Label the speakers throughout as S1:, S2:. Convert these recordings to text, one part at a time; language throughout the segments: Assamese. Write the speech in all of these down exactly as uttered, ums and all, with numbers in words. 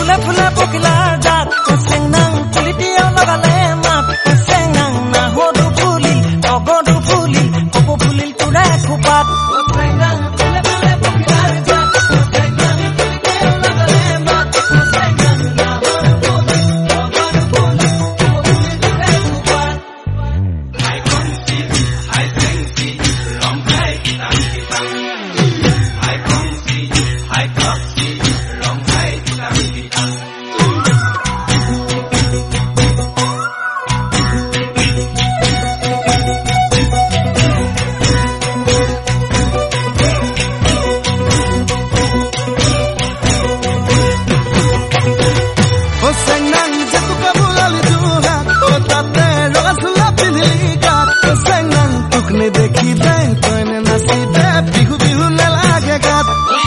S1: ফুলে ফুলে পখিলাৰ জাত চেংনাং তুলিতিয়াও লগালে মাত চেংনাং নাহদু ফুলিল অগদু ফুলিল কপু ফুলিল তোৰে খোপাত চেংনাং ফুলে ফুলে পখিলাৰ জাত চেংনাং তুলিতিয়াও লগালে মাত চেংনাং নাহদু ফুলিল অগদু ফুলিল কপু ফুলিল তোৰে খোপাত হাই কংচি হাই চেংচি ৰং হাই কিতাং কিতাং হাই কংচি হাই কংচি ৰং হাই কিতাং কিতাং
S2: देखी बैंक कोने नसीबे बिहु बिहु न लागे गात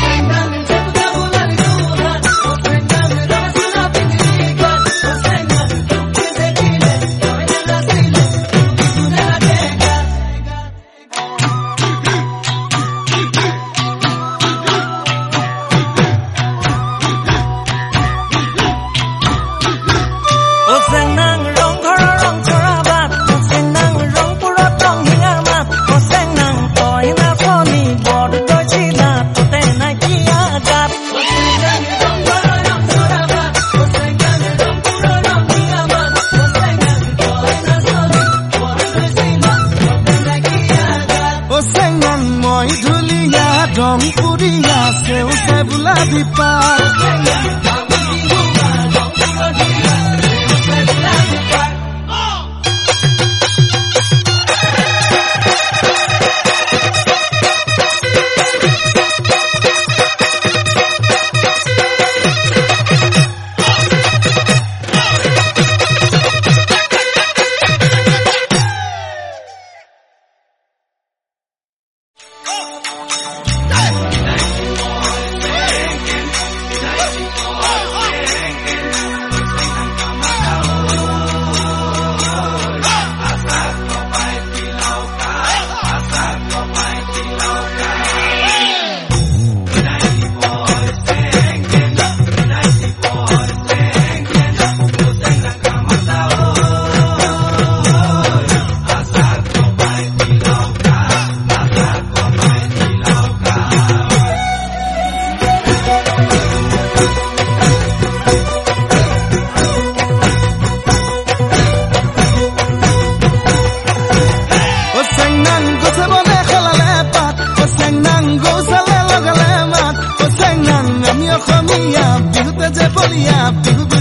S2: रंग पुरिया से उसे बुलावी पार Bihu